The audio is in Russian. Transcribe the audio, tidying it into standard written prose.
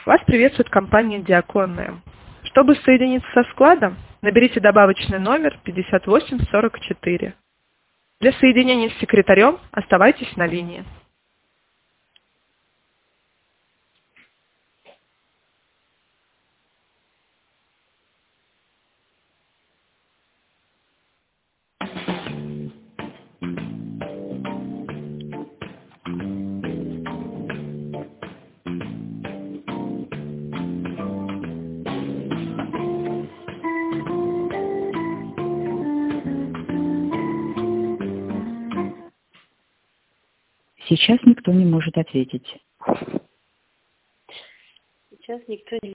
Вас приветствует компания «Диаконная». Чтобы соединиться со складом, наберите добавочный номер 5844. Для соединения с секретарем оставайтесь на линии. Сейчас никто не может ответить. Сейчас никто не